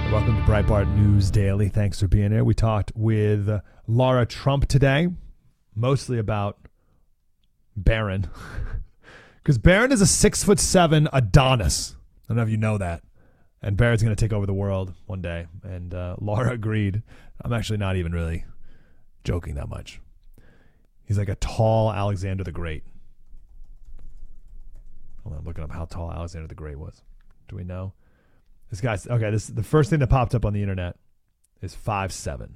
Welcome to Breitbart News Daily. Thanks for being here. We talked with Lara Trump today, mostly about Barron. Because Barron is a 6'7" Adonis. I don't know if you know that. And Barron's going to take over the world one day. And Lara agreed. I'm actually not even really joking that much. He's like a tall Alexander the Great. Hold on, I'm looking up how tall Alexander the Great was. Do we know? This guy's, okay, the first thing that popped up on the internet is 5'7".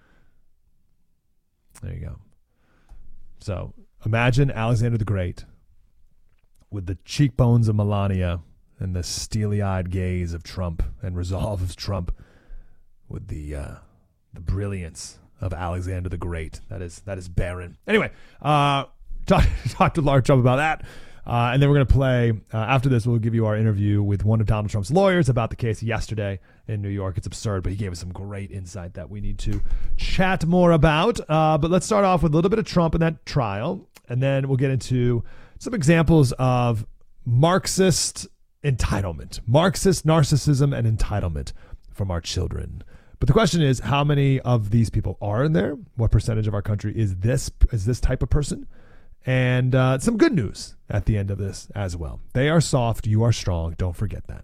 There you go. So imagine Alexander the Great with the cheekbones of Melania and the steely-eyed gaze of Trump and resolve of Trump with the brilliance of Alexander the Great. That is Barron. Anyway, talk to Lara Trump about that. And then we're going to play, after this, we'll give you our interview with one of Donald Trump's lawyers about the case yesterday in New York. It's absurd, but he gave us some great insight that we need to chat more about. But let's start off with a little bit of Trump in that trial, and then we'll get into some examples of Marxist entitlement, Marxist narcissism and entitlement from our children. But the question is, how many of these people are in there? What percentage of our country is this type of person? And some good news at the end of this as well. They are soft. You are strong. Don't forget that.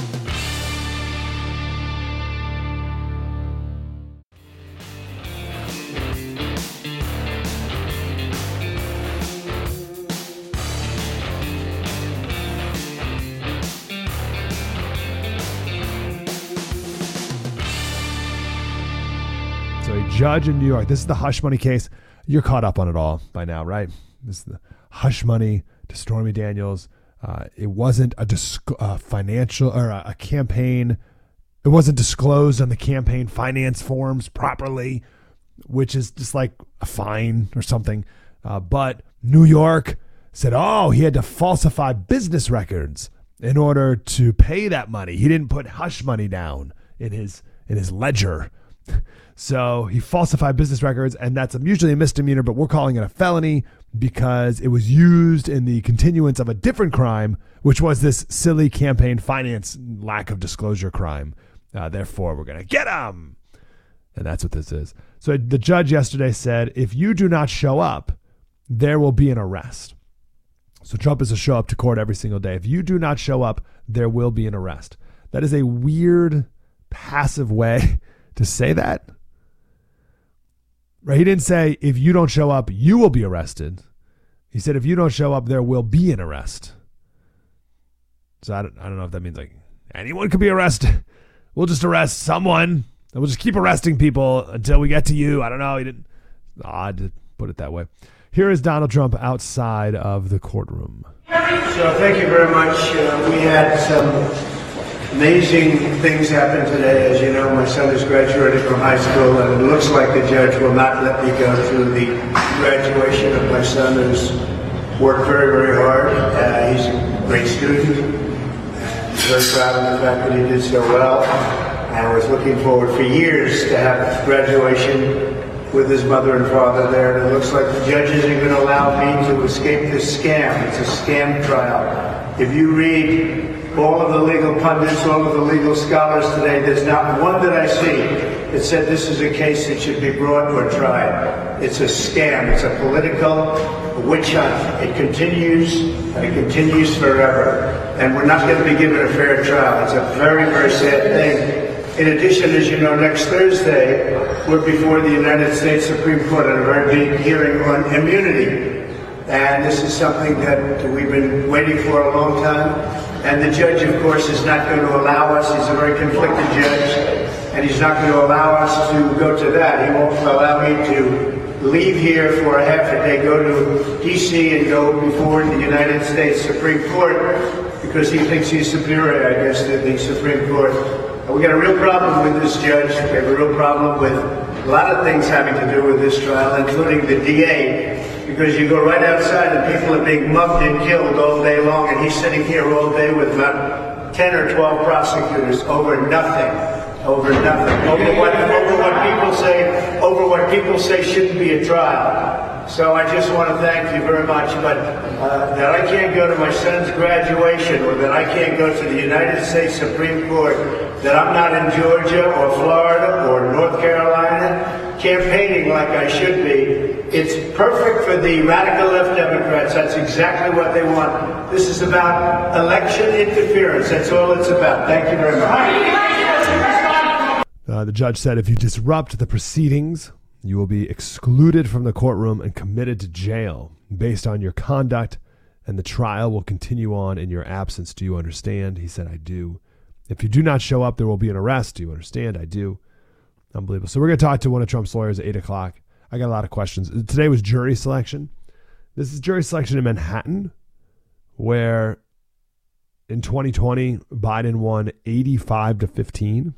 So a judge in New York. This is the hush money case. You're caught up on it all by now, right? This is the hush money to Stormy Daniels. It wasn't a financial or a campaign. It wasn't disclosed on the campaign finance forms properly, which is just like a fine or something. But New York said, oh, he had to falsify business records in order to pay that money. He didn't put hush money down in his ledger. So he falsified business records, and that's usually a misdemeanor, but we're calling it a felony because it was used in the continuance of a different crime, which was this silly campaign finance lack of disclosure crime. Therefore, we're going to get him. And that's what this is. So the judge yesterday said, if you do not show up, there will be an arrest. So Trump is to show up to court every single day. If you do not show up, there will be an arrest. That is a weird, passive way to say that. Right? He didn't say, if you don't show up, you will be arrested. He said, if you don't show up, there will be an arrest. So I don't know if that means like anyone could be arrested. We'll just arrest someone. And we'll just keep arresting people until we get to you. I don't know. He didn't. Odd to put it that way. Here is Donald Trump outside of the courtroom. So thank you very much. We had some amazing things happen today. As you know, my son has graduated from high school, and it looks like the judge will not let me go through the graduation of my son, who's worked very, very hard. He's a great student. I'm very proud of the fact that he did so well. I was looking forward for years to have graduation with his mother and father there, and it looks like the judge isn't going to allow me to escape this scam. It's a scam trial. If you read all of the legal pundits, all of the legal scholars today, there's not one that I see that said this is a case that should be brought or tried. It's a scam. It's a political witch hunt. It continues, and it continues forever. And we're not going to be given a fair trial. It's a very, very sad thing. In addition, as you know, next Thursday, we're before the United States Supreme Court on a very big hearing on immunity. And this is something that we've been waiting for a long time. And the judge, of course, is not going to allow us. He's a very conflicted judge. And he's not going to allow us to go to that. He won't allow me to leave here for a half a day, go to D.C. and go before the United States Supreme Court because he thinks he's superior, I guess, to the Supreme Court. We got a real problem with this judge. We have a real problem with a lot of things having to do with this trial, including the DA, because you go right outside and people are being mugged and killed all day long, and he's sitting here all day with about 10 or 12 prosecutors over nothing. Over nothing. Over what people say shouldn't be a trial. So I just want to thank you very much. But that I can't go to my son's graduation, or that I can't go to the United States Supreme Court, that I'm not in Georgia or Florida or North Carolina campaigning like I should be. It's perfect for the radical left Democrats. That's exactly what they want. This is about election interference. That's all it's about. Thank you very much. The judge said if you disrupt the proceedings, you will be excluded from the courtroom and committed to jail based on your conduct, and the trial will continue on in your absence. Do you understand? He said, I do. If you do not show up, there will be an arrest. Do you understand? I do. Unbelievable. So we're going to talk to one of Trump's lawyers at 8 o'clock. I got a lot of questions. Today was jury selection. This is jury selection in Manhattan, where in 2020, Biden won 85-15.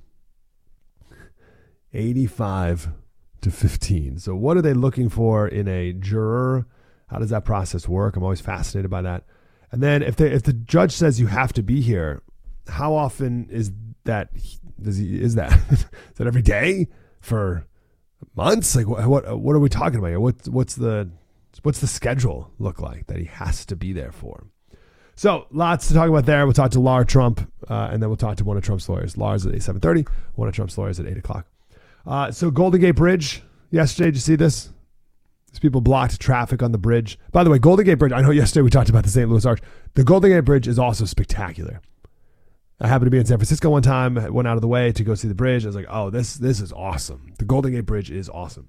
85-15. So what are they looking for in a juror? How does that process work? I'm always fascinated by that. And then if the judge says you have to be here, how often is that? Is that every day for months? Like what are we talking about here? What's the schedule look like that he has to be there for? So lots to talk about there. We'll talk to Lara Trump, and then we'll talk to one of Trump's lawyers. Lara's at 7:30. One of Trump's lawyers at 8 o'clock. So Golden Gate Bridge yesterday. Did you see this? These people blocked traffic on the bridge. By the way, Golden Gate Bridge. I know yesterday we talked about the St. Louis Arch. The Golden Gate Bridge is also spectacular. I happened to be in San Francisco one time, went out of the way to go see the bridge. I was like, oh, this is awesome. The Golden Gate Bridge is awesome.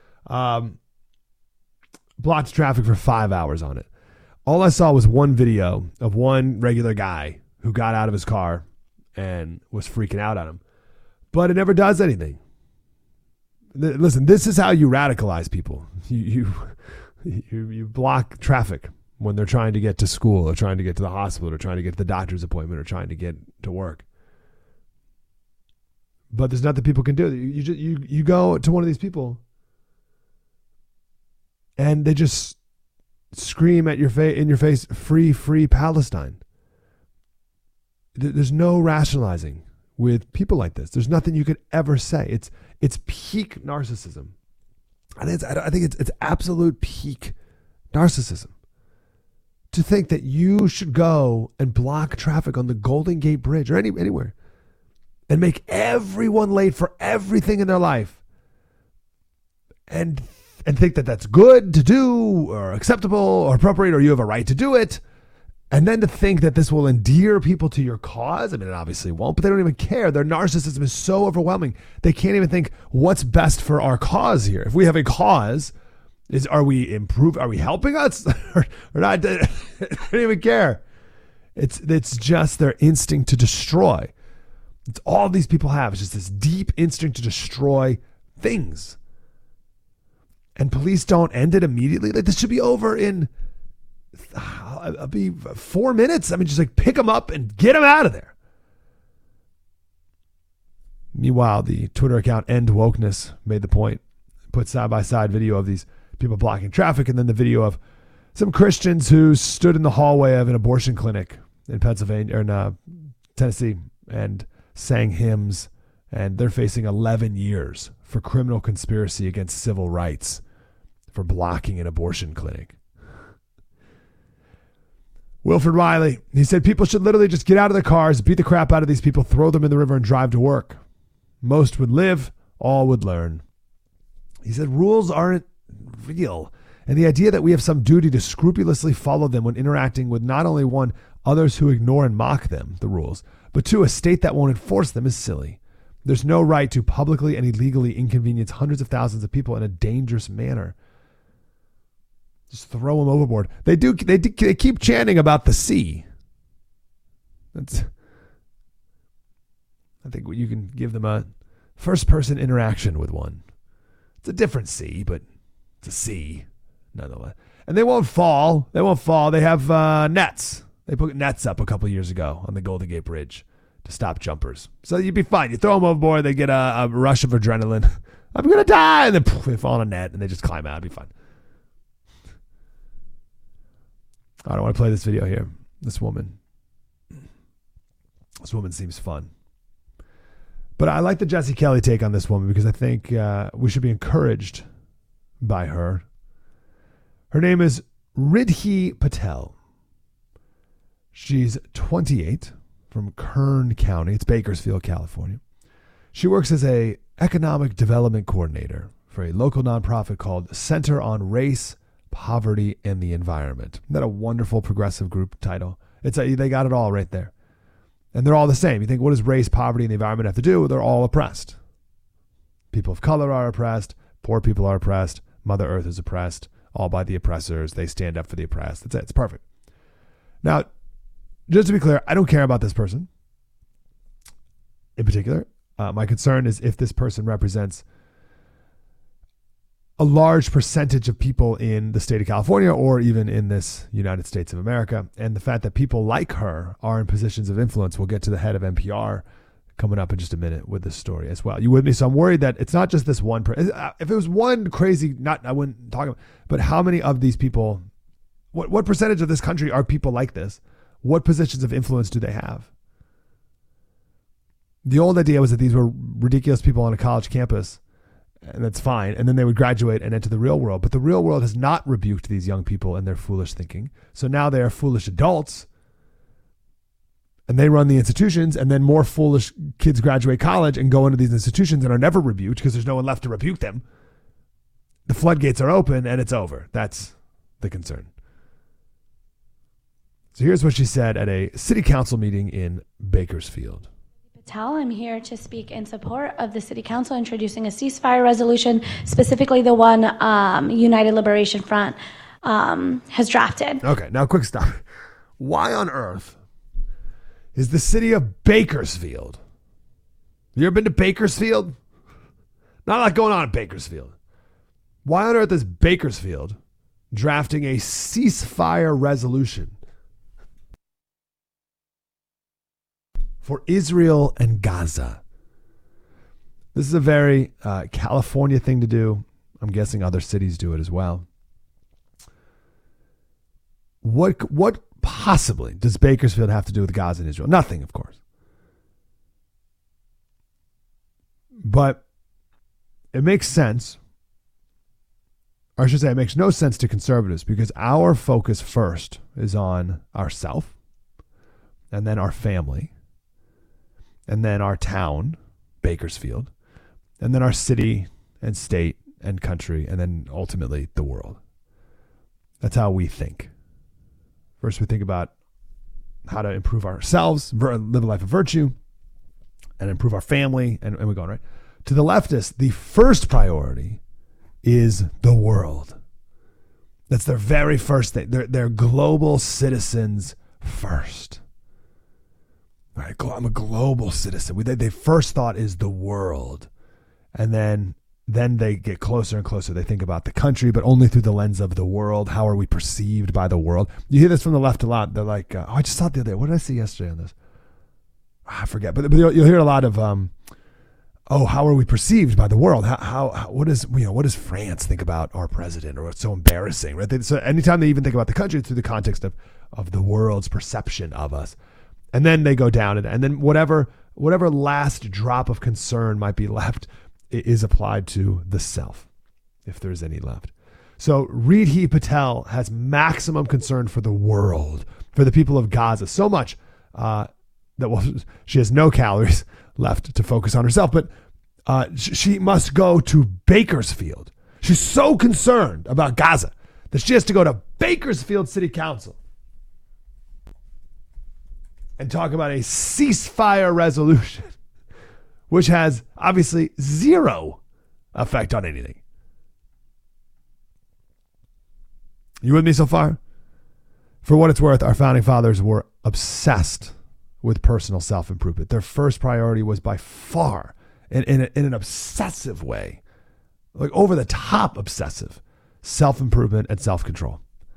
Blocked traffic for 5 hours on it. All I saw was one video of one regular guy who got out of his car and was freaking out on him. But it never does anything. Listen, this is how you radicalize people. You block traffic when they're trying to get to school or trying to get to the hospital or trying to get to the doctor's appointment or trying to get to work. But there's nothing people can do. You go to one of these people and they just scream at in your face, free Palestine. There's no rationalizing with people like this. There's nothing you could ever say. It's peak narcissism. I think it's absolute peak narcissism to think that you should go and block traffic on the Golden Gate Bridge or anywhere and make everyone late for everything in their life and think that that's good to do or acceptable or appropriate or you have a right to do it. And then to think that this will endear people to your cause. I mean, it obviously won't, but they don't even care. Their narcissism is so overwhelming. They can't even think what's best for our cause here. If we have a cause, are we helping us or not? They don't even care. It's just their instinct to destroy. It's all these people have. It's just this deep instinct to destroy things. And police don't end it immediately. Like, this should be over in I'll be 4 minutes. I mean, just like pick them up and get them out of there. Meanwhile, the Twitter account End Wokeness made the point, put side-by-side video of these people blocking traffic and then the video of some Christians who stood in the hallway of an abortion clinic in Pennsylvania or in Tennessee and sang hymns, and they're facing 11 years for criminal conspiracy against civil rights for blocking an abortion clinic. Wilfred Wiley, he said people should literally just get out of their cars, beat the crap out of these people, throw them in the river and drive to work. Most would live, all would learn. He said rules aren't real. And the idea that we have some duty to scrupulously follow them when interacting with not only one, others who ignore and mock them, the rules, but two, a state that won't enforce them is silly. There's no right to publicly and illegally inconvenience hundreds of thousands of people in a dangerous manner. Just throw them overboard. They keep chanting about the sea. I think you can give them a first-person interaction with one. It's a different sea, but it's a sea nonetheless. And they won't fall. They have nets. They put nets up a couple years ago on the Golden Gate Bridge to stop jumpers. So you'd be fine. You throw them overboard, they get a rush of adrenaline. I'm going to die. And then they fall on a net and they just climb out. It'd be fine. I don't want to play this video here. This woman seems fun. But I like the Jesse Kelly take on this woman because I think we should be encouraged by her. Her name is Ridhi Patel. She's 28 from Kern County. It's Bakersfield, California. She works as a economic development coordinator for a local nonprofit called Center on Race, Poverty, and the Environment. Isn't that a wonderful progressive group title? They got it all right there. And they're all the same. You think, what does race, poverty, and the environment have to do? They're all oppressed. People of color are oppressed. Poor people are oppressed. Mother Earth is oppressed. All by the oppressors. They stand up for the oppressed. That's it. It's perfect. Now, just to be clear, I don't care about this person in particular. My concern is if this person represents a large percentage of people in the state of California or even in this United States of America. And the fact that people like her are in positions of influence. We'll get to the head of NPR coming up in just a minute with this story as well. You with me? So I'm worried that it's not just this one person. If it was one crazy, I wouldn't talk about, but how many of these people, what percentage of this country are people like this? What positions of influence do they have? The old idea was that these were ridiculous people on a college campus, and that's fine. And then they would graduate and enter the real world. But the real world has not rebuked these young people and their foolish thinking. So now they are foolish adults and they run the institutions, and then more foolish kids graduate college and go into these institutions and are never rebuked because there's no one left to rebuke them. The floodgates are open and it's over. That's the concern. So here's what she said at a city council meeting in Bakersfield. Patel, I'm here to speak in support of the City Council introducing a ceasefire resolution, specifically the one United Liberation Front has drafted. Okay, now quick stop. Why on earth is the city of Bakersfield? You ever been to Bakersfield? Not a lot going on in Bakersfield. Why on earth is Bakersfield drafting a ceasefire resolution for Israel and Gaza? This is a very California thing to do. I'm guessing other cities do it as well. What possibly does Bakersfield have to do with Gaza and Israel? Nothing, of course. But it makes sense, or I should say it makes no sense to conservatives, because our focus first is on ourselves, and then our family, and then our town, Bakersfield, and then our city and state and country, and then ultimately the world. That's how we think. First, we think about how to improve ourselves, live a life of virtue, and improve our family, and we're going, right? To the leftists, the first priority is the world. That's their very first thing. They're global citizens first. All right, I'm a global citizen. Their first thought is the world. And then they get closer and closer. They think about the country, but only through the lens of the world. How are we perceived by the world? You hear this from the left a lot. They're like, I just saw it the other day. What did I see yesterday on this? I forget. But you'll hear a lot of, how are we perceived by the world? What does France think about our president? Or it's so embarrassing, right? So anytime they even think about the country, it's through the context of the world's perception of us. And then they go down, and then whatever last drop of concern might be left is applied to the self, if there's any left. So Ridhi Patel has maximum concern for the world, for the people of Gaza, so much that she has no calories left to focus on herself, but she must go to Bakersfield. She's so concerned about Gaza that she has to go to Bakersfield City Council and talk about a ceasefire resolution, which has obviously zero effect on anything. You with me so far? For what it's worth, our founding fathers were obsessed with personal self-improvement. Their first priority was by far, in an obsessive way, like over the top obsessive, self-improvement and self-control.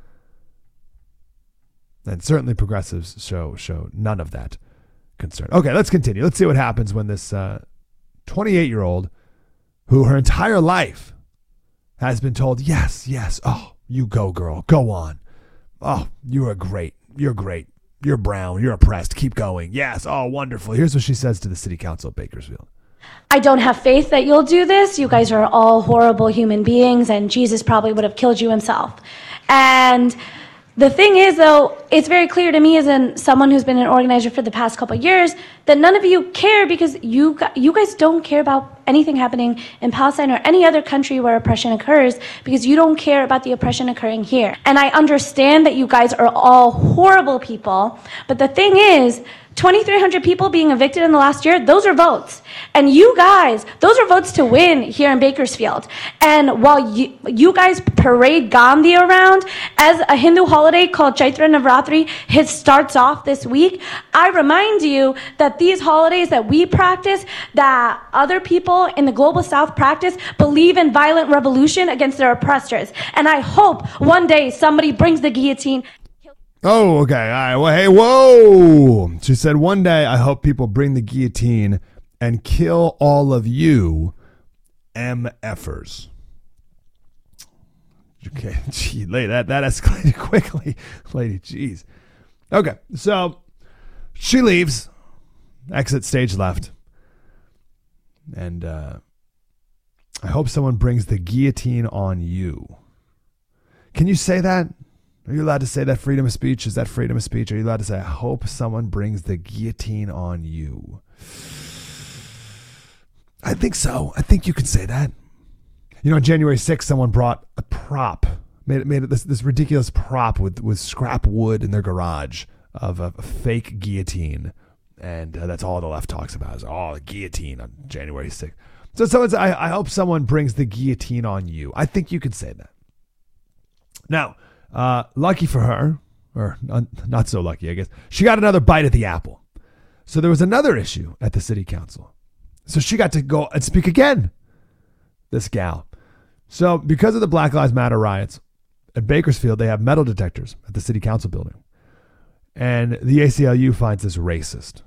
And certainly progressives show none of that concern. Okay, let's continue. Let's see what happens when this 28-year-old, who her entire life has been told, yes, oh, you go, girl, go on. Oh, you are great. You're great. You're brown. You're oppressed. Keep going. Yes. Oh, wonderful. Here's what she says to the city council of Bakersfield. I don't have faith that you'll do this. You guys are all horrible human beings, and Jesus probably would have killed you himself. And the thing is, though, it's very clear to me as someone who's been an organizer for the past couple of years that none of you care because you guys don't care about anything happening in Palestine or any other country where oppression occurs because you don't care about the oppression occurring here. And I understand that you guys are all horrible people, but the thing is, 2,300 people being evicted in the last year, those are votes. And you guys, those are votes to win here in Bakersfield. And while you guys parade Gandhi around as a Hindu holiday called Chaitra Navratri starts off this week, I remind you that these holidays that we practice, that other people in the global south practice, believe in violent revolution against their oppressors. And I hope one day somebody brings the guillotine. Oh, okay. All right. Well, hey, whoa. She said, one day I hope people bring the guillotine and kill all of you MFers. Okay. Gee, lady, that escalated quickly. Lady, jeez. Okay. So she leaves. Exit stage left. And I hope someone brings the guillotine on you. Can you say that? Are you allowed to say that? Freedom of speech? Is that freedom of speech? Are you allowed to say, I hope someone brings the guillotine on you? I think so. I think you can say that. You know, on January 6th, someone brought a prop, made it this ridiculous prop with scrap wood in their garage of a fake guillotine. And that's all the left talks about is, the guillotine on January 6th. So someone said, I hope someone brings the guillotine on you. I think you can say that. Now, lucky for her, or not so lucky, I guess, she got another bite at the apple. So there was another issue at the city council. So she got to go and speak again, this gal. So because of the Black Lives Matter riots at Bakersfield, they have metal detectors at the city council building. And the ACLU finds this racist.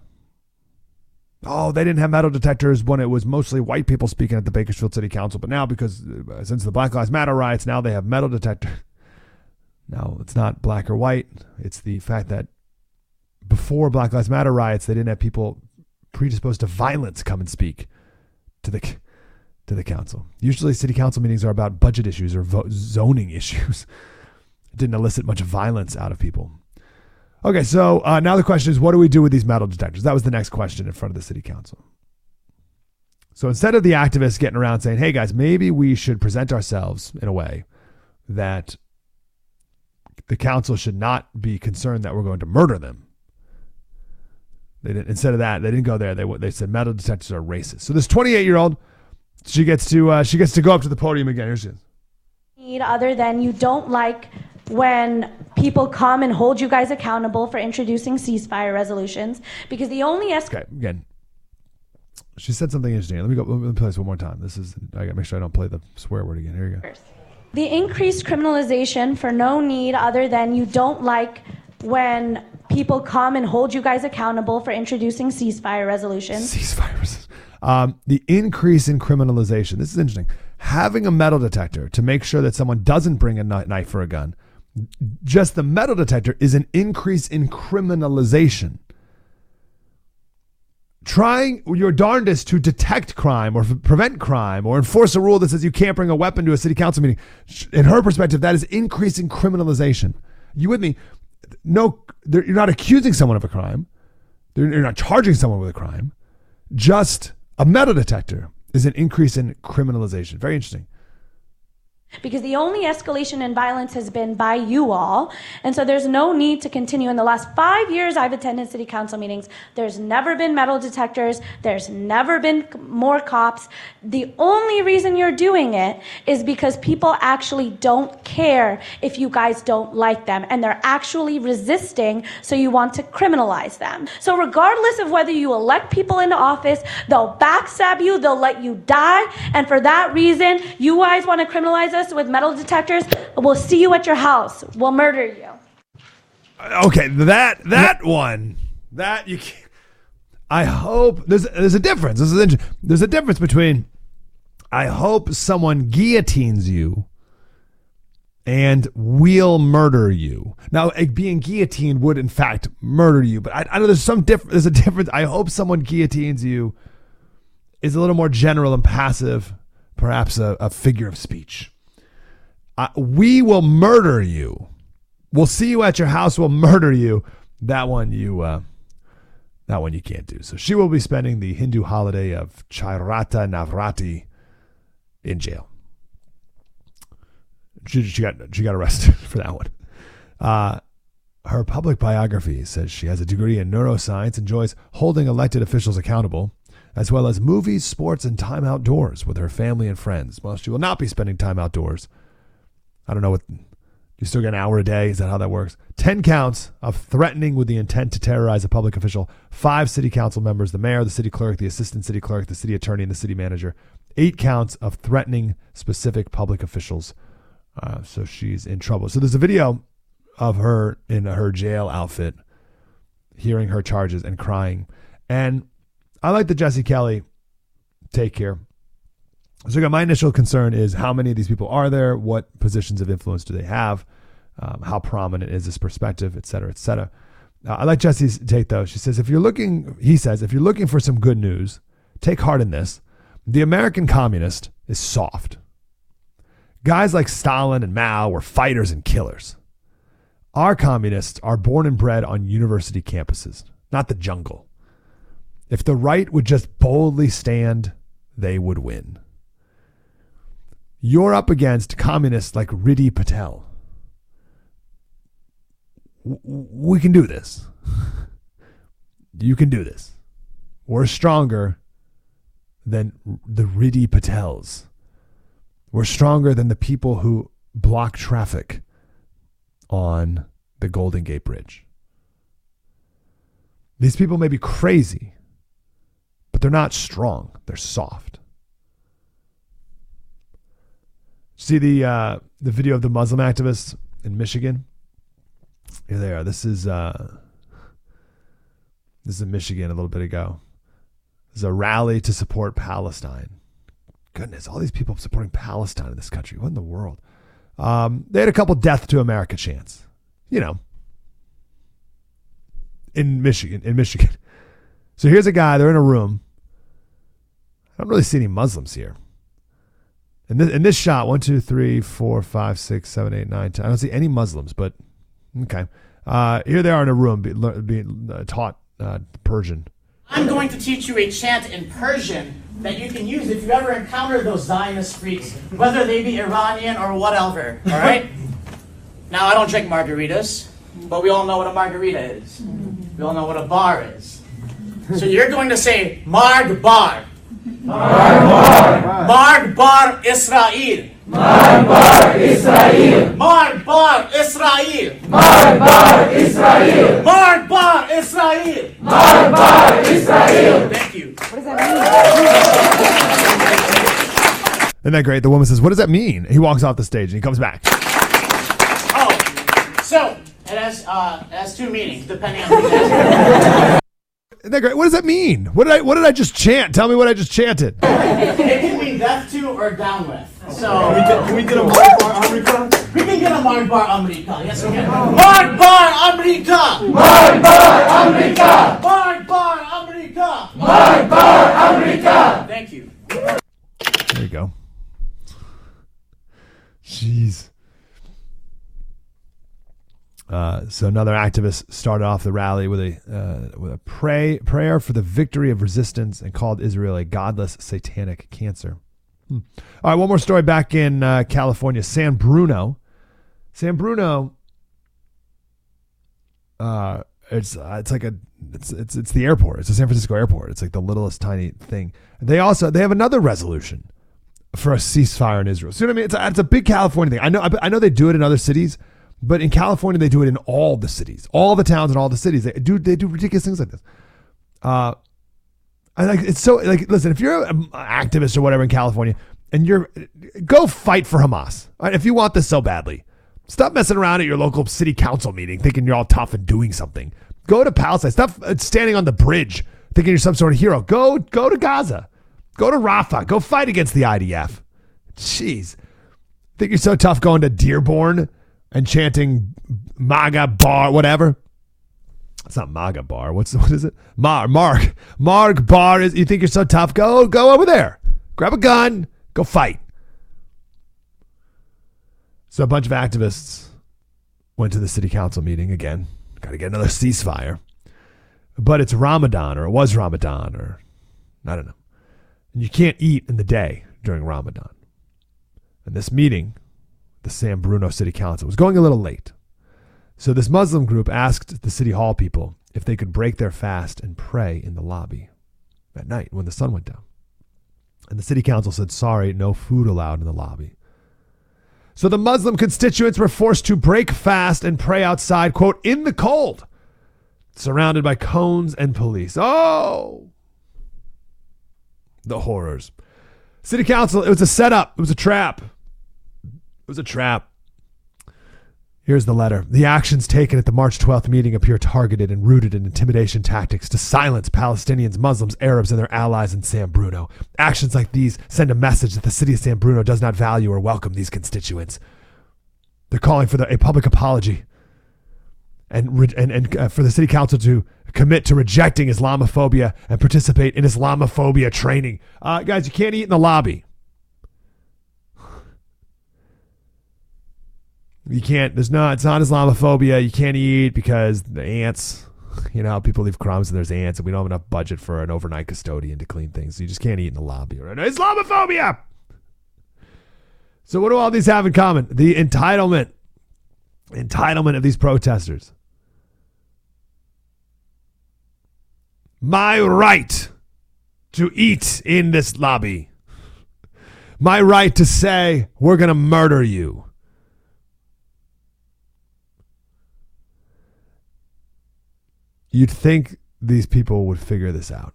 Oh, they didn't have metal detectors when it was mostly white people speaking at the Bakersfield City Council. But now, because since the Black Lives Matter riots, now they have metal detectors. Now, it's not black or white. It's the fact that before Black Lives Matter riots, they didn't have people predisposed to violence come and speak to the council. Usually city council meetings are about budget issues or zoning issues. It didn't elicit much violence out of people. Okay, so now the question is, what do we do with these metal detectors? That was the next question in front of the city council. So instead of the activists getting around saying, hey guys, maybe we should present ourselves in a way that the council should not be concerned that we're going to murder them. Instead of that, they didn't go there. They said metal detectors are racist. So this 28-year-old, she gets to go up to the podium again. Here she is. Other than you don't like when people come and hold you guys accountable for introducing ceasefire resolutions, because the only Okay, again, she said something interesting. Let me play this one more time. I gotta make sure I don't play the swear word again. Here you go. The increased criminalization for no need other than you don't like when people come and hold you guys accountable for introducing ceasefire resolutions. The increase in criminalization. This is interesting. Having a metal detector to make sure that someone doesn't bring a knife or a gun. Just the metal detector is an increase in criminalization. Trying your darndest to detect crime or prevent crime or enforce a rule that says you can't bring a weapon to a city council meeting. In her perspective, that is increasing criminalization. You with me? No, you're not accusing someone of a crime. You're not charging someone with a crime. Just a metal detector is an increase in criminalization. Very interesting. Because the only escalation in violence has been by you all. And so there's no need to continue. In the last 5 years I've attended city council meetings, there's never been metal detectors. There's never been more cops. The only reason you're doing it is because people actually don't care if you guys don't like them. And they're actually resisting, so you want to criminalize them. So regardless of whether you elect people into office, they'll backstab you, they'll let you die. And for that reason, you guys want to criminalize us with metal detectors? We'll see you at your house. We'll murder you. Okay, that one, that you can't. I hope there's a difference. This is interesting. There's a difference between I hope someone guillotines you and we'll murder you. Now, being guillotined would in fact murder you, but I know there's a difference. I hope someone guillotines you is a little more general and passive, perhaps a figure of speech. We will murder you. We'll see you at your house. We'll murder you. That one you can't do. So she will be spending the Hindu holiday of Chairata Navratri in jail. She got arrested for that one. Her public biography says she has a degree in neuroscience, enjoys holding elected officials accountable, as well as movies, sports, and time outdoors with her family and friends. Well, she will not be spending time outdoors. I don't know what. You still get an hour a day? Is that how that works? 10 counts of threatening with the intent to terrorize a public official. 5 city council members, the mayor, the city clerk, the assistant city clerk, the city attorney, and the city manager. 8 counts of threatening specific public officials. So she's in trouble. So there's a video of her in her jail outfit, hearing her charges and crying. And I like the Jesse Kelly take here. So again, my initial concern is how many of these people are there? What positions of influence do they have? How prominent is this perspective, et cetera, et cetera. I like Jesse's take though. He says, if you're looking for some good news, take heart in this. The American communist is soft. Guys like Stalin and Mao were fighters and killers. Our communists are born and bred on university campuses, not the jungle. If the right would just boldly stand, they would win. You're up against communists like Riddhi Patel. We can do this. You can do this. We're stronger than the Riddhi Patels. We're stronger than the people who block traffic on the Golden Gate Bridge. These people may be crazy, but they're not strong. They're soft. See the video of the Muslim activists in Michigan? Here they are. This is in Michigan a little bit ago. There's a rally to support Palestine. Goodness, all these people supporting Palestine in this country. What in the world? They had a couple death to America chants. You know, in Michigan. So here's a guy. They're in a room. I don't really see any Muslims here. In this shot, 1, 2, 3, 4, 5, 6, 7, 8, 9, 10. I don't see any Muslims, but okay. Here they are in a room being taught Persian. I'm going to teach you a chant in Persian that you can use if you ever encounter those Zionist freaks, whether they be Iranian or whatever, all right? Now, I don't drink margaritas, but we all know what a margarita is. We all know what a bar is. So you're going to say, Marg Bar. Marg Bar Israel. Marg Bar Israel. Marg Bar Israel. Marg Bar Israel. Marg Bar Israel. Marg Bar Israel. Thank you. What does that mean? Isn't that great? The woman says, what does that mean? He walks off the stage and he comes back. Oh, so it has 2 meanings depending on who's asking. Isn't that great? What does that mean? What did I just chant? Tell me what I just chanted. It can mean death to or down with. So Can we get a Marg Bar America? we can get a Marg Bar America. Yes, we can. Marg Bar America. Marg Bar America! Marg Bar America. Marg Bar America! Thank you. There you go. Jeez. So another activist started off the rally with a prayer for the victory of resistance and called Israel a godless satanic cancer. All right, one more story back in California. San Bruno, it's the airport. It's the San Francisco airport. It's like the littlest tiny thing. They have another resolution for a ceasefire in Israel. So you know what I mean? It's a big California thing. I know they do it in other cities. But in California, they do it in all the cities, all the towns, and all the cities. They do ridiculous things like this. Listen, if you're an activist or whatever in California, and go fight for Hamas. All right, if you want this so badly, stop messing around at your local city council meeting, thinking you're all tough and doing something. Go to Palestine. Stop standing on the bridge, thinking you're some sort of hero. Go to Gaza. Go to Rafah. Go fight against the IDF. Jeez, think you're so tough going to Dearborn and chanting MAGA bar, whatever. It's not MAGA bar. What is it? Marg bar is. You think you're so tough? Go over there. Grab a gun. Go fight. So a bunch of activists went to the city council meeting again. Got to get another ceasefire. But it's Ramadan, or it was Ramadan, or I don't know. And you can't eat in the day during Ramadan. And this meeting, the San Bruno City Council, was going a little late. So this Muslim group asked the city hall people if they could break their fast and pray in the lobby at night when the sun went down. And the city council said, sorry, no food allowed in the lobby. So the Muslim constituents were forced to break fast and pray outside, quote, in the cold, surrounded by cones and police. Oh, the horrors. City council, it was a setup. It was a trap. It was a trap. Here's the letter. The actions taken at the March 12th meeting appear targeted and rooted in intimidation tactics to silence Palestinians, Muslims, Arabs, and their allies in San Bruno. Actions like these send a message that the city of San Bruno does not value or welcome these constituents. They're calling for a public apology and for the city council to commit to rejecting Islamophobia and participate in Islamophobia training. Guys, you can't eat in the lobby. You can't, it's not Islamophobia. You can't eat because the ants, people leave crumbs and there's ants and we don't have enough budget for an overnight custodian to clean things. So you just can't eat in the lobby. Right? Islamophobia! So what do all these have in common? The entitlement of these protesters. My right to eat in this lobby. My right to say, we're going to murder you. You'd think these people would figure this out.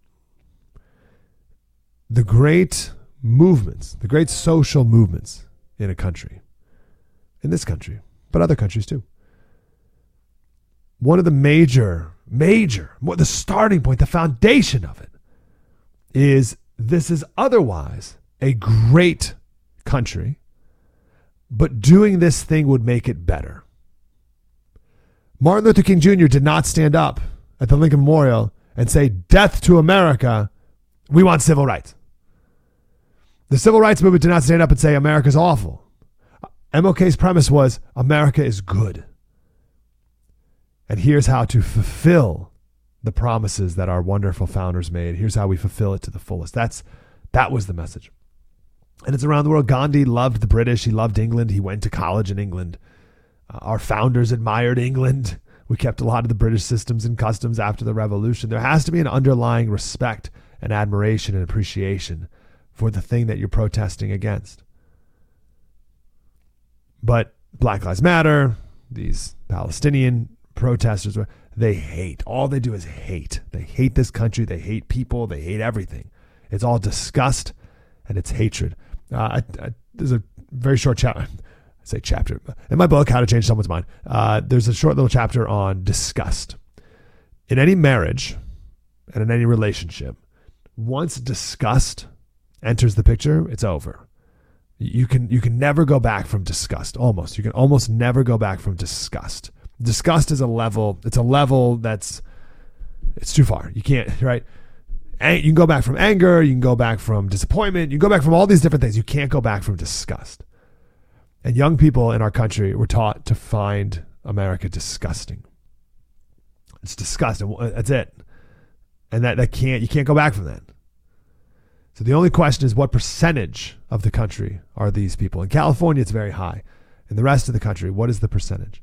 The great movements, the great social movements in a country, in this country, but other countries too. One of the the starting point, the foundation of it is this is otherwise a great country, but doing this thing would make it better. Martin Luther King Jr. did not stand up at the Lincoln Memorial and say, death to America, we want civil rights. The civil rights movement did not stand up and say, America's awful. MLK's premise was, America is good. And here's how to fulfill the promises that our wonderful founders made. Here's how we fulfill it to the fullest. That was the message. And it's around the world. Gandhi loved the British. He loved England. He went to college in England. Our founders admired England. We kept a lot of the British systems and customs after the revolution. There has to be an underlying respect and admiration and appreciation for the thing that you're protesting against. But Black Lives Matter, these Palestinian protesters, they hate. All they do is hate. They hate this country. They hate people. They hate everything. It's all disgust and it's hatred. There's a very short chapter. Chapter in my book, How to Change Someone's Mind. There's a short little chapter on disgust. In any marriage and in any relationship, once disgust enters the picture, it's over. You can never go back from disgust. You can almost never go back from disgust. Disgust is a level. It's a level it's too far. You can't, right? You can go back from anger. You can go back from disappointment. You can go back from all these different things. You can't go back from disgust. And young people in our country were taught to find America disgusting. It's disgusting. That's it. And you can't go back from that. So the only question is, what percentage of the country are these people? In California, it's very high. In the rest of the country, what is the percentage?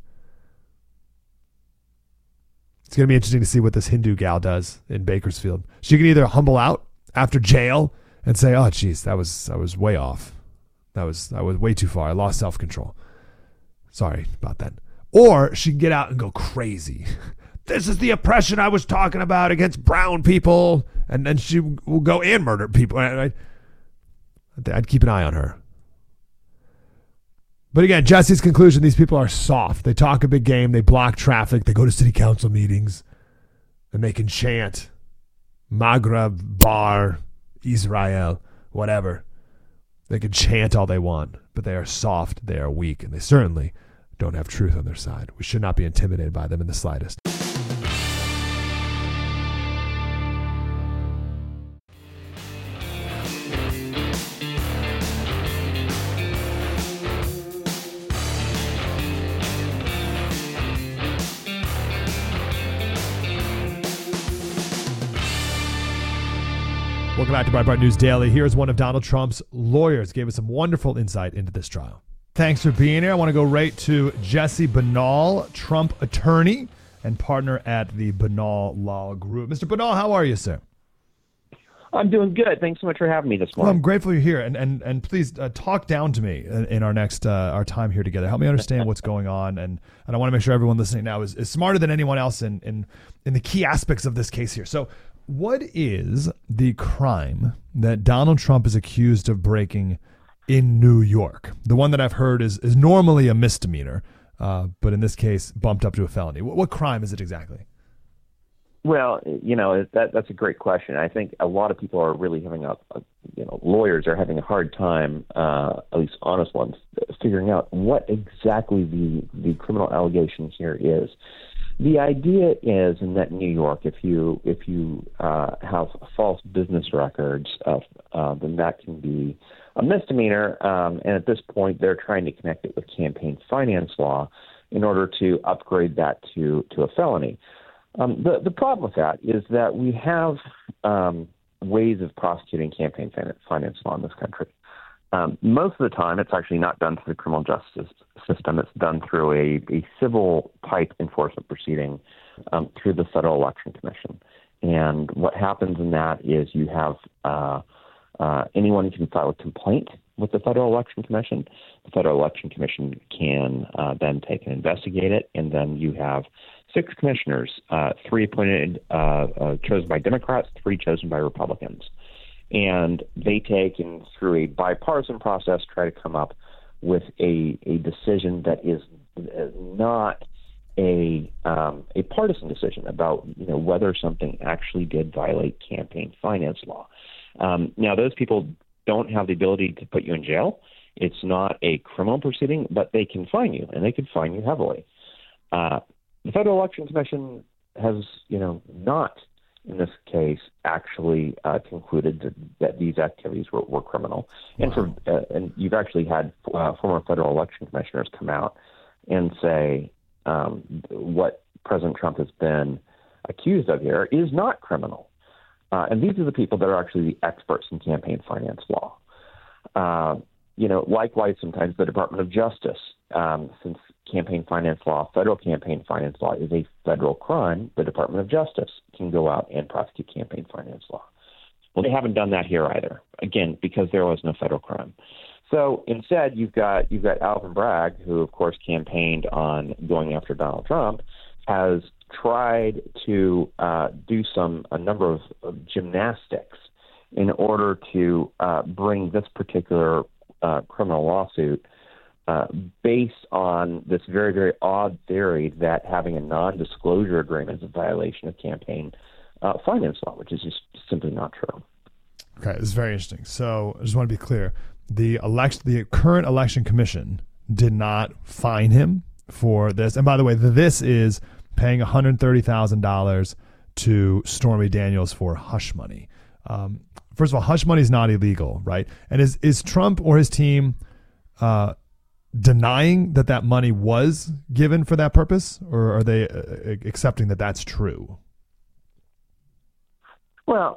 It's going to be interesting to see what this Hindu gal does in Bakersfield. She can either humble out after jail and say, oh, geez, I was way off. I was way too far. I lost self-control. Sorry about that. Or she can get out and go crazy. This is the oppression I was talking about against brown people. And then she will go and murder people. I'd keep an eye on her. But again, Jesse's conclusion, these people are soft. They talk a big game. They block traffic. They go to city council meetings. And they can chant Maghreb, Bar, Israel, whatever. They can chant all they want, but they are soft, they are weak, and they certainly don't have truth on their side. We should not be intimidated by them in the slightest. Welcome back to Breitbart News Daily. Here's one of Donald Trump's lawyers. Gave us some wonderful insight into this trial. Thanks for being here. I want to go right to Jesse Banal, Trump attorney and partner at the Banal Law Group. Mr. Banal, how are you, sir? I'm doing good. Thanks so much for having me this Well, morning. I'm grateful you're here, and please talk down to me in our next our time here together. Help me understand what's going on, and I want to make sure everyone listening now is smarter than anyone else in the key aspects of this case here. So, what is the crime that Donald Trump is accused of breaking in New York? The one that I've heard is normally a misdemeanor, but in this case bumped up to a felony. What crime is it exactly? Well, that's a great question. I think a lot of people are really having lawyers are having a hard time, at least honest ones, figuring out what exactly the criminal allegation here is. The idea is in that New York, if you have false business records, then that can be a misdemeanor. And at this point, they're trying to connect it with campaign finance law in order to upgrade that to a felony. The problem with that is that we have ways of prosecuting campaign finance law in this country. Most of the time, it's actually not done through the criminal justice system. It's done through a civil-type enforcement proceeding through the Federal Election Commission. And what happens in that is you have anyone can file a complaint with the Federal Election Commission. The Federal Election Commission can then take and investigate it, and then you have 6 commissioners, 3 appointed, chosen by Democrats, 3 chosen by Republicans. And they take, and through a bipartisan process, try to come up with a decision that is not a partisan decision about whether something actually did violate campaign finance law. Now, those people don't have the ability to put you in jail. It's not a criminal proceeding, but they can fine you, and they can fine you heavily. The Federal Election Commission has, not in this case actually concluded that these activities were criminal. Wow. And you've actually had former federal election commissioners come out and say what President Trump has been accused of here is not criminal. And these are the people that are actually the experts in campaign finance law. Likewise, sometimes the Department of Justice, since campaign finance law, federal campaign finance law is a federal crime, the Department of Justice can go out and prosecute campaign finance law. Well, they haven't done that here either, again, because there was no federal crime. So instead, you've got Alvin Bragg, who, of course, campaigned on going after Donald Trump, has tried to do a number of gymnastics in order to bring this particular criminal lawsuit based on this very, very odd theory that having a non-disclosure agreement is a violation of campaign finance law, which is just simply not true. Okay, this is very interesting. So I just want to be clear. The current election commission did not fine him for this. And by the way, this is paying $130,000 to Stormy Daniels for hush money. First of all, hush money is not illegal, right? And is Trump or his team denying that money was given for that purpose, or are they accepting that that's true? Well,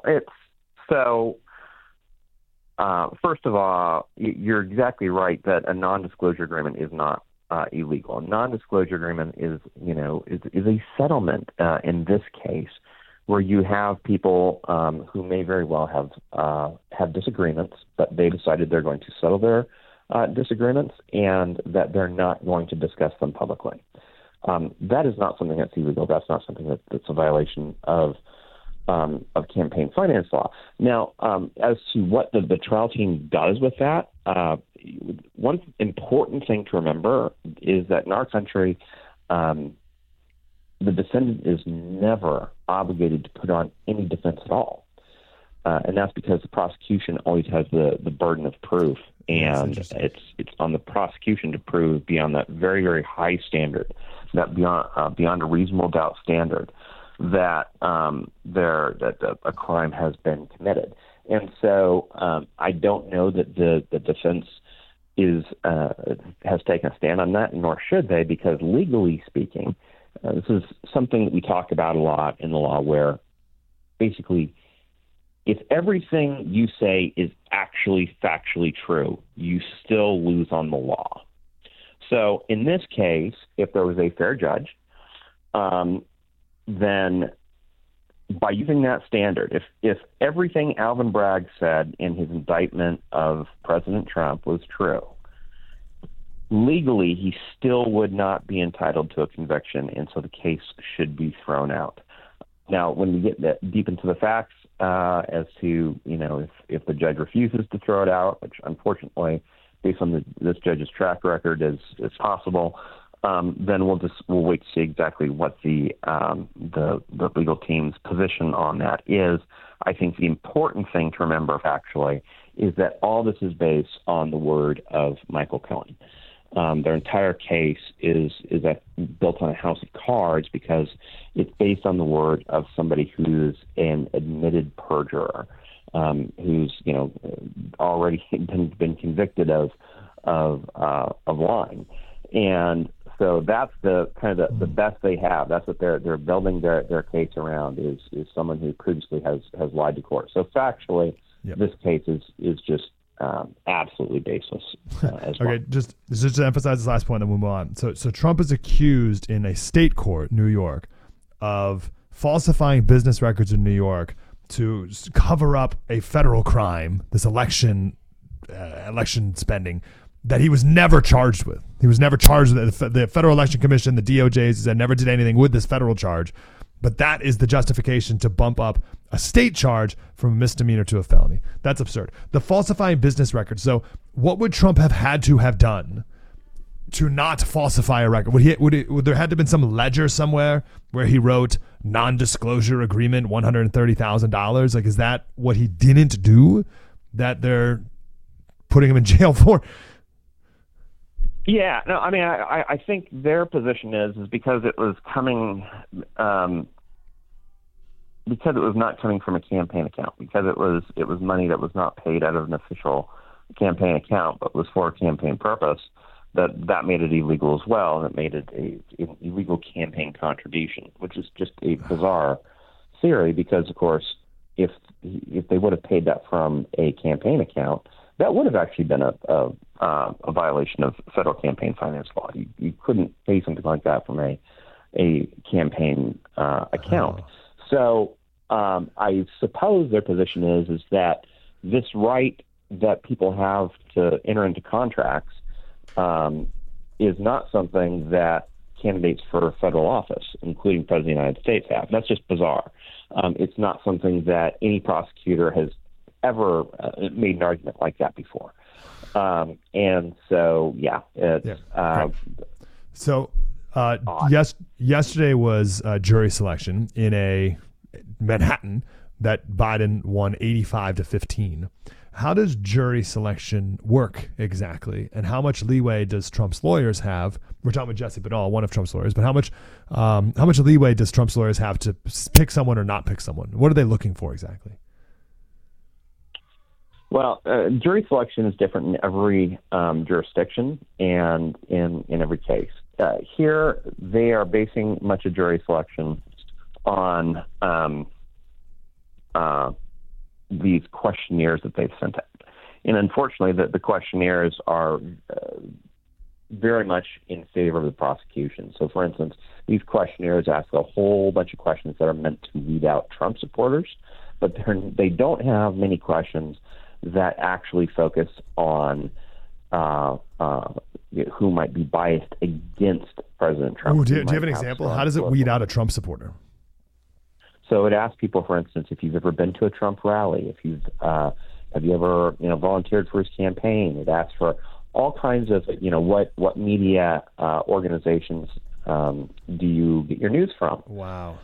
first of all, you're exactly right that a non-disclosure agreement is not illegal. A non-disclosure agreement is a settlement in this case, where you have people who may very well have disagreements, but they decided they're going to settle their disagreements and that they're not going to discuss them publicly. That is not something that's illegal. That's not something that's a violation of campaign finance law. Now, as to what the trial team does with that, one important thing to remember is that in our country, the defendant is never obligated to put on any defense at all. And that's because the prosecution always has the burden of proof, and it's on the prosecution to prove beyond that very, very high standard, that beyond a reasonable doubt standard, that a crime has been committed. And so I don't know that the defense has taken a stand on that, nor should they, because legally speaking, this is something that we talk about a lot in the law, where basically if everything you say is actually factually true, you still lose on the law. So in this case, if there was a fair judge, then by using that standard, if everything Alvin Bragg said in his indictment of President Trump was true, legally he still would not be entitled to a conviction, and so the case should be thrown out. Now, when we get that deep into the facts as to, if the judge refuses to throw it out, which unfortunately, based on this judge's track record, is possible, then we'll wait to see exactly what the legal team's position on that is. I think the important thing to remember factually is that all this is based on the word of Michael Cohen. Their entire case is built on a house of cards because it's based on the word of somebody who's an admitted perjurer, who's already been convicted of lying, and so that's the kind of the best they have. That's what they're building their case around is someone who previously has lied to court. So factually, this case is just absolutely baseless as well. Okay, just to emphasize this last point, then we'll move on. So Trump is accused in a state court, New York, of falsifying business records in New York to cover up a federal crime, this election spending that he was never charged with. He was never charged with it. The Federal Election Commission, the DOJ, never did anything with this federal charge. But that is the justification to bump up a state charge from a misdemeanor to a felony. That's absurd. The falsifying business records. So what would Trump have had to have done to not falsify a record? Would there had to have been some ledger somewhere where he wrote non-disclosure agreement, $130,000? Like, is that what he didn't do that they're putting him in jail for? Yeah, no, I mean, I think their position is because it was coming, because it was not coming from a campaign account, because it was money that was not paid out of an official campaign account, but was for a campaign purpose, that made it illegal as well, and it made it an illegal campaign contribution, which is just a bizarre theory because, of course, if they would have paid that from a campaign account, that would have actually been a violation of federal campaign finance law. You couldn't pay something like that from a campaign account. So I suppose their position is that this right that people have to enter into contracts is not something that candidates for federal office, including President of the United States, have. That's just bizarre. It's not something that any prosecutor has ever made an argument like that before. And so, it's so yesterday was jury selection in a Manhattan that Biden won 85-15. How does jury selection work exactly, and how much leeway does Trump's lawyers have? We're talking with Jesse Biddle, one of Trump's lawyers, but how much leeway does Trump's lawyers have to pick someone or not pick someone? What are they looking for exactly? Well, jury selection is different in every jurisdiction and in every case. Here, they are basing much of jury selection on these questionnaires that they've sent out. And unfortunately, the questionnaires are very much in favor of the prosecution. So, for instance, these questionnaires ask a whole bunch of questions that are meant to weed out Trump supporters, but they don't have many questions that actually focus on who might be biased against President Trump. Do you have an example? How does it weed out a Trump supporter? So it asks people, for instance, if you've ever been to a Trump rally, if you've have you ever volunteered for his campaign. It asks for all kinds of what media organizations do you get your news from? Wow.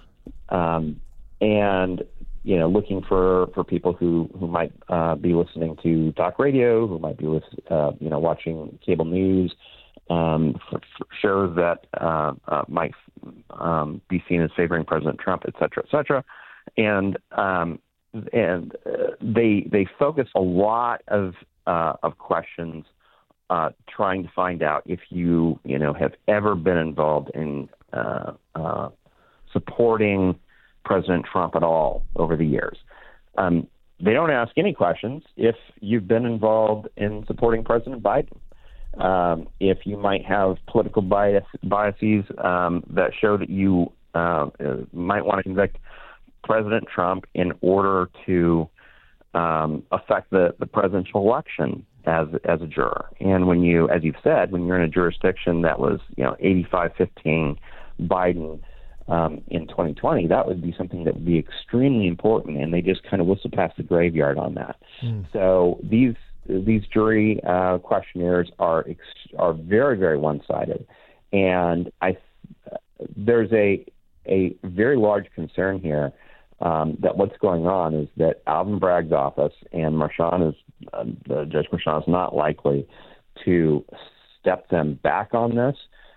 And looking for people who might be listening to talk radio, who might be watching cable news, for shows that might be seen as favoring President Trump, et cetera, and they focus a lot of questions trying to find out if you have ever been involved in supporting President Trump at all over the years. they don't ask any questions if you've been involved in supporting President Biden. If you might have political biases that show that you might want to convict President Trump in order to affect the presidential election as a juror. And when you, as you've said, when you're in a jurisdiction that was 85-15 Biden in 2020, that would be something that would be extremely important, and they just kind of whistle past the graveyard on that. So these jury questionnaires are very, very one-sided, and there's a very large concern here that what's going on is that Alvin Bragg's office and Judge Merchan is not likely to step them back on this.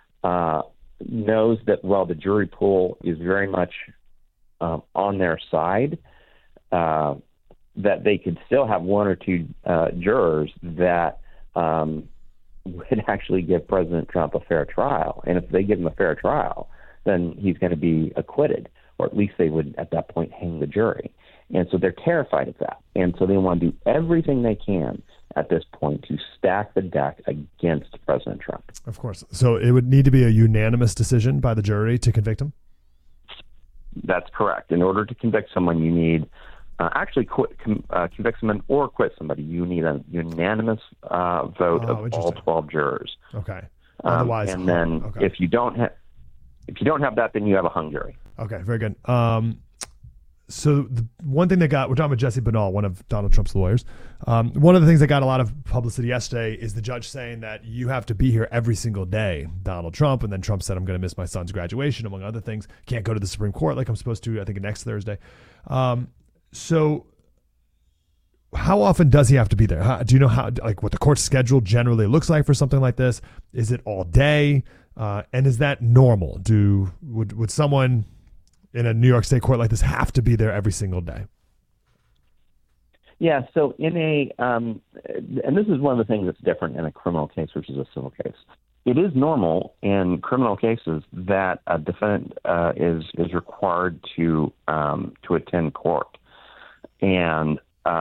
Knows that while the jury pool is very much on their side, that they could still have one or two jurors that would actually give President Trump a fair trial. And if they give him a fair trial, then he's going to be acquitted, or at least they would at that point hang the jury. And so they're terrified of that. And so they want to do everything they can at this point to stack the deck against President Trump. Of course. So it would need to be a unanimous decision by the jury to convict him? That's correct. In order to convict someone, you need convict someone or acquit somebody. You need a unanimous vote of all 12 jururs. Okay. Otherwise, and then if you don't have that, then you have a hung jury. Okay, very good. So the one thing we're talking about Jesse Binnall, one of Donald Trump's lawyers. One of the things that got a lot of publicity yesterday is the judge saying that you have to be here every single day, Donald Trump. And then Trump said, I'm going to miss my son's graduation, among other things. Can't go to the Supreme Court like I'm supposed to, I think, next Thursday. So how often does he have to be there? Do you know what the court schedule generally looks like for something like this? Is it all day? And is that normal? Would someone in a New York State court like this have to be there every single day? Yeah, so in and this is one of the things that's different in a criminal case versus a civil case. It is normal in criminal cases that a defendant is required to attend court. And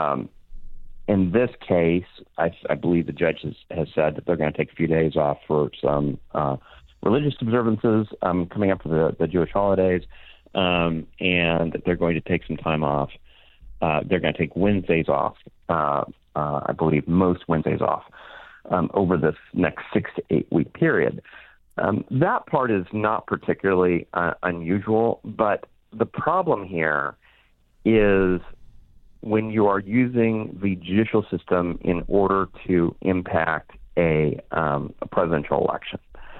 in this case, I believe the judge has said that they're going to take a few days off for some religious observances coming up for the Jewish holidays. And that they're going to take some time off. They're going to take Wednesdays off, I believe most Wednesdays off, over this next 6 to 8 week period. That part is not particularly unusual, but the problem here is when you are using the judicial system in order to impact a presidential election.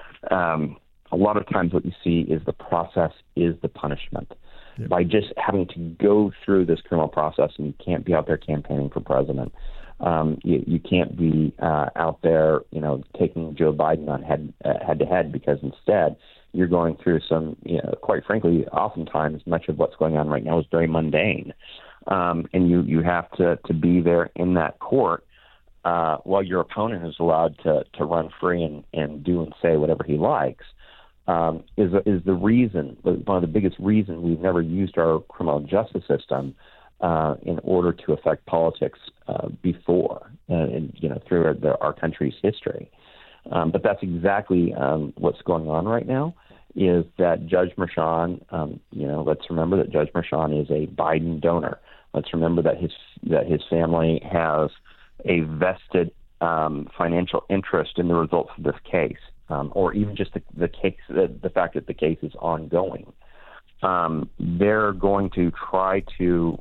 A lot of times what you see is the process is the punishment. Yep. By just having to go through this criminal process, and you can't be out there campaigning for president. You can't be out there, taking Joe Biden on head to head, because instead you're going through some, quite frankly, oftentimes much of what's going on right now is very mundane. And you have to be there in that court while your opponent is allowed to run free and do and say whatever he likes. Is the reason, one of the biggest reasons we've never used our criminal justice system in order to affect politics before, through our country's history. But that's exactly what's going on right now. Is that Judge Merchan? Let's remember that Judge Merchan is a Biden donor. Let's remember that his family has a vested financial interest in the results of this case. Or even just the case, the fact that the case is ongoing. They're going to try to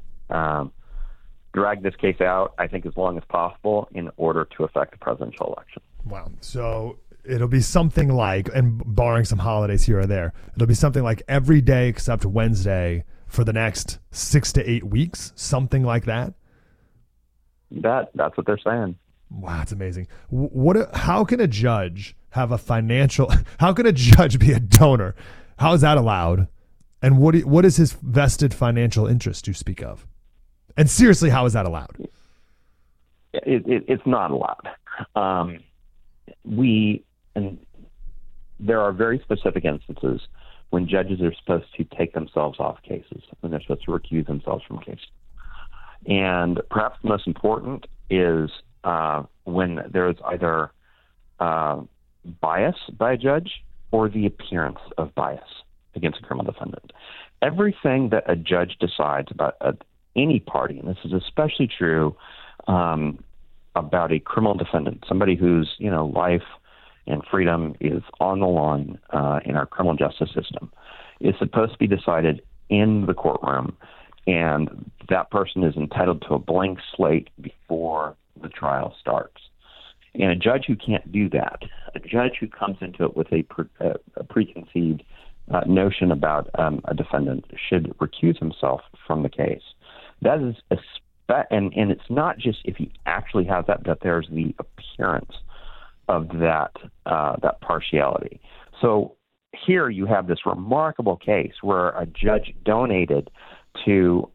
drag this case out, I think, as long as possible in order to affect the presidential election. Wow. So it'll be something like, and barring some holidays here or there, it'll be something like every day except Wednesday for the next 6 to 8 weeks, something like that? That's what they're saying. Wow, that's amazing. How can a judge have how can a judge be a donor? How is that allowed? And what is his vested financial interest you speak of? And seriously, how is that allowed? It's not allowed. There are very specific instances when judges are supposed to take themselves off cases, when they're supposed to recuse themselves from cases. And perhaps the most important is when there's either bias by a judge or the appearance of bias against a criminal defendant. Everything that a judge decides about any party, and this is especially true about a criminal defendant, somebody whose life and freedom is on the line in our criminal justice system, is supposed to be decided in the courtroom, and that person is entitled to a blank slate before the trial starts. And a judge who can't do that, a judge who comes into it with a preconceived notion about a defendant, should recuse himself from the case. That is, and it's not just if he actually has that there's the appearance of that partiality. So here you have this remarkable case where a judge donated to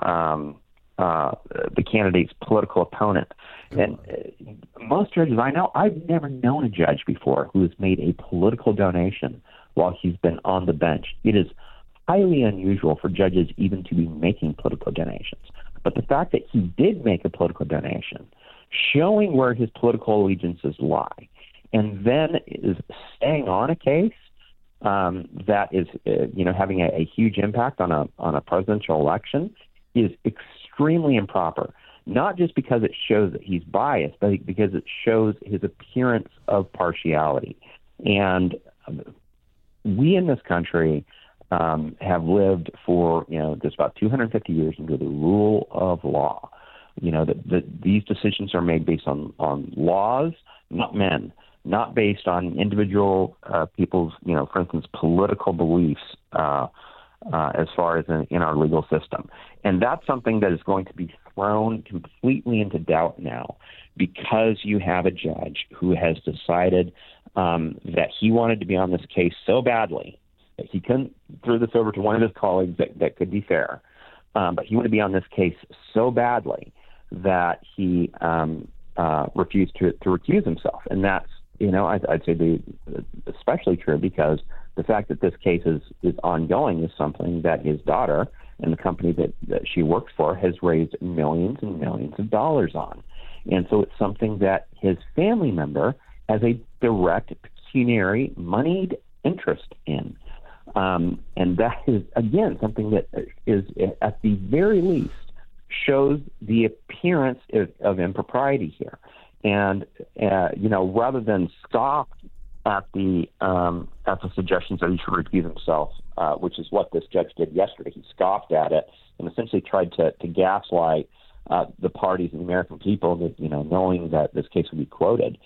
the candidate's political opponent. And most judges I know, I've never known a judge before who has made a political donation while he's been on the bench. It is highly unusual for judges even to be making political donations. But the fact that he did make a political donation, showing where his political allegiances lie, and then is staying on a case that is, having a huge impact on a presidential election, is extremely improper. Not just because it shows that he's biased, but because it shows his appearance of partiality. And we in this country have lived for just about 250 years under the rule of law. That these decisions are made based on laws, not men, not based on individual people's, for instance, political beliefs as far as in our legal system. And that's something that is going to be thrown completely into doubt now, because you have a judge who has decided that he wanted to be on this case so badly that he couldn't throw this over to one of his colleagues that could be fair. But he wanted to be on this case so badly that he refused to recuse himself. And that's, I'd say especially true because the fact that this case is ongoing is something that his daughter and the company that she works for has raised millions and millions of dollars on. And so it's something that his family member has a direct pecuniary moneyed interest in. And that is, again, something that is, at the very least, shows the appearance of impropriety here. And, rather than scoff at the suggestions that he should recuse himself, which is what this judge did yesterday, he scoffed at it and essentially tried to gaslight the parties and the American people that, knowing that this case would be quoted.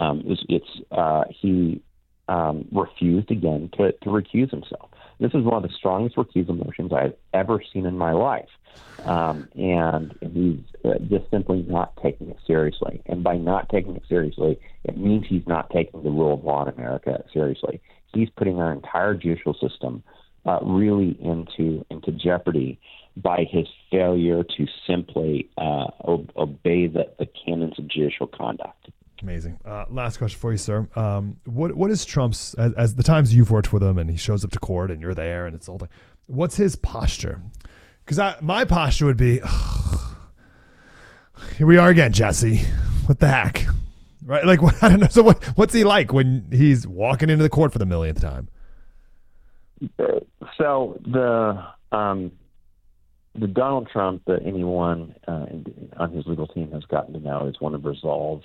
He refused again to recuse himself. This is one of the strongest recusal motions I've ever seen in my life. And he's just simply not taking it seriously. And by not taking it seriously, it means he's not taking the rule of law in America seriously. He's putting our entire judicial system really into jeopardy by his failure to simply obey the canons of judicial conduct. Amazing. Last question for you, sir. What is Trump's, as the times you've worked with him and he shows up to court and you're there and it's all, what's his posture? Because my posture would be, here we are again, Jesse. What the heck? Right? Like, I don't know. So what's he like when he's walking into the court for the millionth time? So the Donald Trump that anyone on his legal team has gotten to know is one of resolve.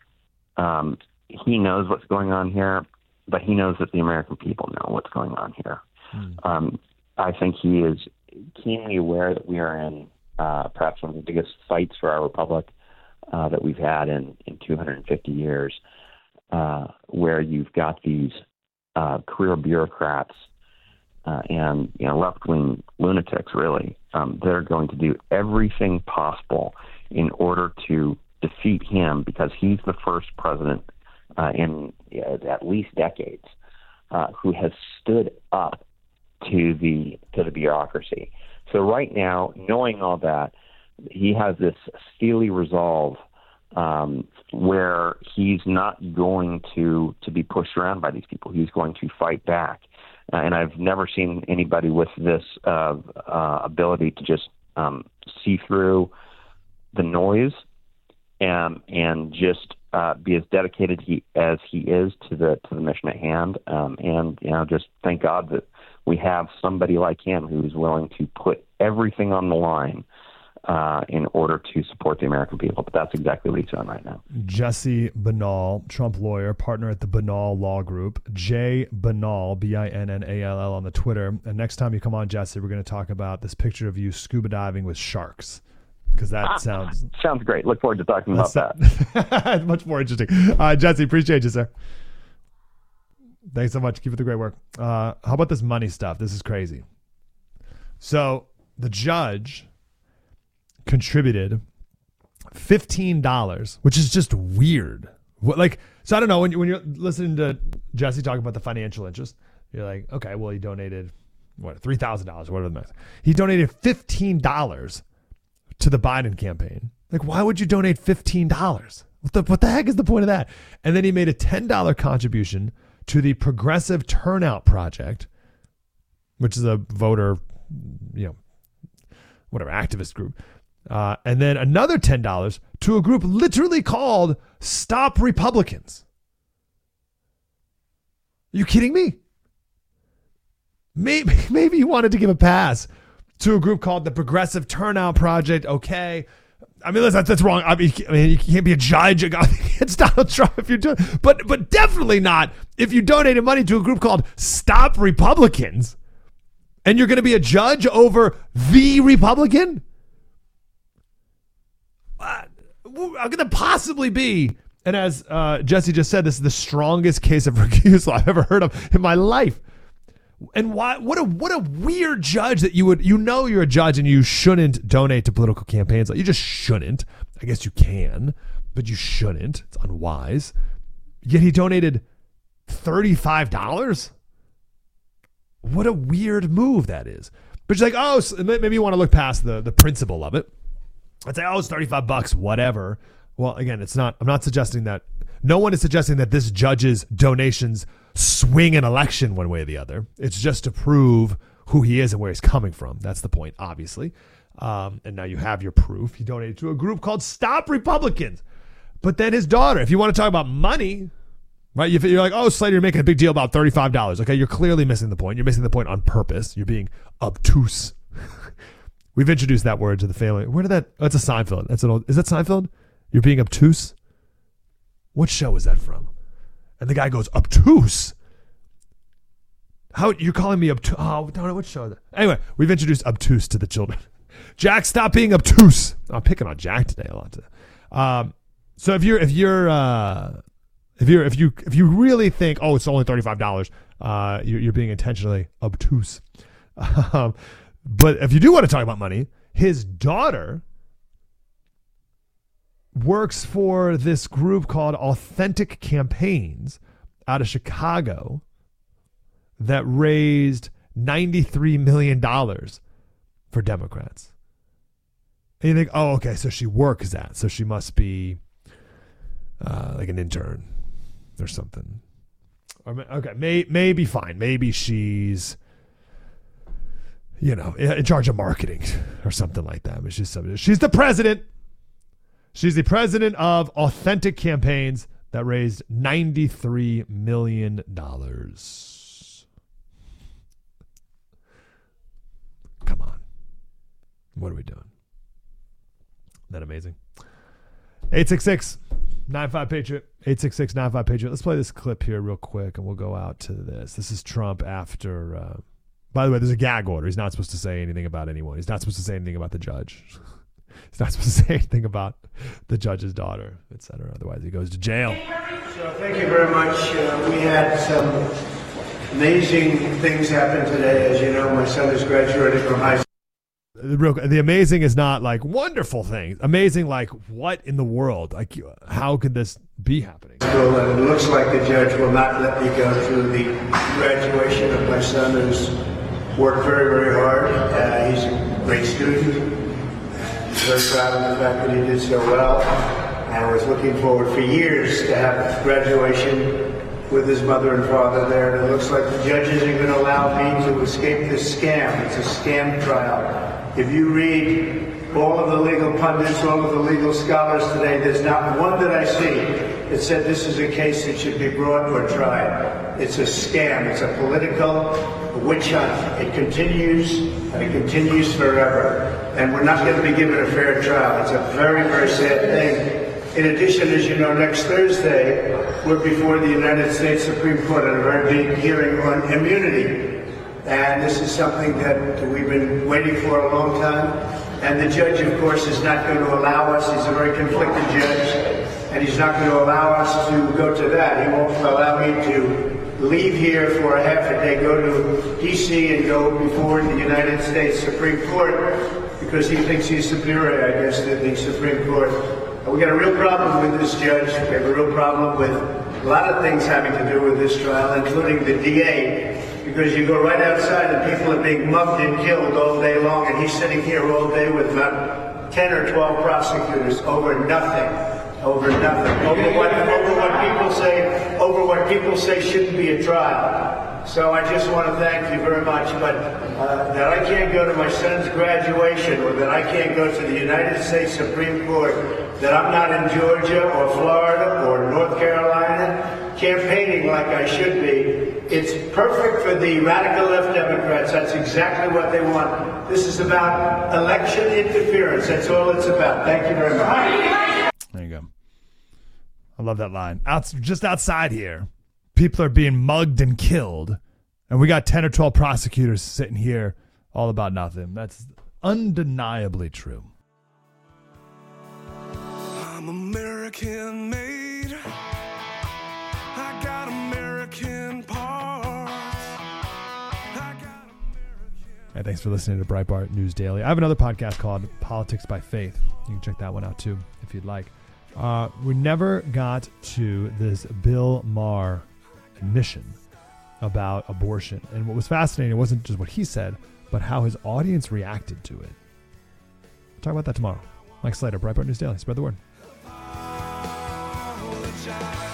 He knows what's going on here, but he knows that the American people know what's going on here. I think he is keenly aware that we are in perhaps one of the biggest fights for our republic that we've had in 250 years, where you've got these career bureaucrats and left-wing lunatics, really. They're going to do everything possible in order to defeat him, because he's the first president in at least decades who has stood up to the bureaucracy. So right now, knowing all that, he has this steely resolve where he's not going to be pushed around by these people. He's going to fight back. And I've never seen anybody with this ability to just see through the noise and just be as dedicated as he is to the mission at hand, and just thank God that we have somebody like him who's willing to put everything on the line in order to support the American people. But that's exactly what he's doing right now. Jesse Binnall, Trump lawyer, partner at the Binnall Law Group. J Binnall, Binnall on the Twitter. And next time you come on, Jesse, we're going to talk about this picture of you scuba diving with sharks. Because that sounds great. Look forward to talking about that. Much more interesting. Jesse, appreciate you, sir. Thanks so much. Keep it the great work. How about this money stuff? This is crazy. So the judge contributed $15, which is just weird. So I don't know, when you're listening to Jesse talk about the financial interest, you're like, okay, well, he donated $3,000, whatever the max. He donated $15 to the Biden campaign. Like, why would you donate $15? What the heck is the point of that? And then he made a $10 contribution to the Progressive Turnout Project, which is a voter, activist group. And then another $10 to a group literally called Stop Republicans. Are you kidding me? Maybe you wanted to give a pass to a group called the Progressive Turnout Project. Okay. I mean, listen, that's wrong. I mean, you can't be a judge against Donald Trump if you're doing, but definitely not if you donated money to a group called Stop Republicans and you're going to be a judge over the Republican. How could that possibly be? And as Jesse just said, this is the strongest case of recusal I've ever heard of in my life. And why? What a weird judge that you're a judge and you shouldn't donate to political campaigns. Like, you just shouldn't. I guess you can, but you shouldn't. It's unwise. Yet he donated $35. What a weird move that is. But you're like, maybe you want to look past the principle of it. I'd say, it's $35, whatever. Well, again, I'm not suggesting that. No one is suggesting that this judge's donations swing an election one way or the other. It's just to prove who he is and where he's coming from. That's the point, obviously. And now you have your proof. He donated to a group called Stop Republicans. But then his daughter, if you want to talk about money, right? You're like, Slater, you're making a big deal about $35. Okay, you're clearly missing the point. You're missing the point on purpose. You're being obtuse. We've introduced that word to the family. Where did that? Oh, it's a Seinfeld. Is that Seinfeld? You're being obtuse? What show is that from? And the guy goes, obtuse? How, you're calling me obtuse? Oh, don't know what show is that. Anyway, we've introduced obtuse to the children. Jack, stop being obtuse. I'm picking on Jack today a lot today. So if you really think, it's only $35, you're being intentionally obtuse. But if you do want to talk about money, his daughter works for this group called Authentic Campaigns out of Chicago that raised $93 million for Democrats. And you think, okay, so she works that. So she must be like an intern or something. Okay, maybe fine. Maybe she's, in charge of marketing or something like that. But she's the president. She's the president of Authentic Campaigns that raised $93 million. Come on. What are we doing? Isn't that amazing? 866-95-PATRIOT. 866-95-PATRIOT. Let's play this clip here real quick and we'll go out to this. This is Trump after... by the way, there's a gag order. He's not supposed to say anything about anyone. He's not supposed to say anything about the judge. He's not supposed to say anything about the judge's daughter, etc. Otherwise, he goes to jail. So thank you very much. We had some amazing things happen today. As you know, my son has graduated from high school. The amazing is not like wonderful things. Amazing, like what in the world? Like, how could this be happening? And it looks like the judge will not let me go to the graduation of my son, who's worked very, very hard. He's a great student. Very proud of the fact that he did so well, and was looking forward for years to have graduation with his mother and father there. And it looks like the judge isn't going to allow me to escape this scam. It's a scam trial. If you read all of the legal pundits, all of the legal scholars today, there's not one that I see that said this is a case that should be brought or tried. It's a scam. It's a political witch hunt. It continues, and it continues forever. And we're not going to be given a fair trial. It's a very, very sad thing. In addition, as you know, next Thursday, we're before the United States Supreme Court on a very big hearing on immunity. And this is something that we've been waiting for a long time. And the judge, of course, is not going to allow us. He's a very conflicted judge. And he's not going to allow us to go to that. He won't allow me to leave here for a half a day, go to D.C. and go before the United States Supreme Court because he thinks he's superior, I guess, to the Supreme Court. We got a real problem with this judge. We have a real problem with a lot of things having to do with this trial, including the DA, because you go right outside and people are being mugged and killed all day long, and he's sitting here all day with about 10 or 12 prosecutors over nothing. Over nothing. Over what people say shouldn't be a trial. So I just want to thank you very much, but that I can't go to my son's graduation or that I can't go to the United States Supreme Court, that I'm not in Georgia or Florida or North Carolina campaigning like I should be. It's perfect for the radical left Democrats. That's exactly what they want. This is about election interference. That's all it's about. Thank you very much. There you go. I love that line. Just outside here, people are being mugged and killed, and we got 10 or 12 prosecutors sitting here all about nothing. That's undeniably true. I'm American made. I got American parts. Hey, thanks for listening to Breitbart News Daily. I have another podcast called Politics by Faith. You can check that one out too if you'd like. We never got to this Bill Maher admission about abortion. And what was fascinating wasn't just what he said, but how his audience reacted to it. We'll talk about that tomorrow. Mike Slater, Breitbart News Daily. Spread the word.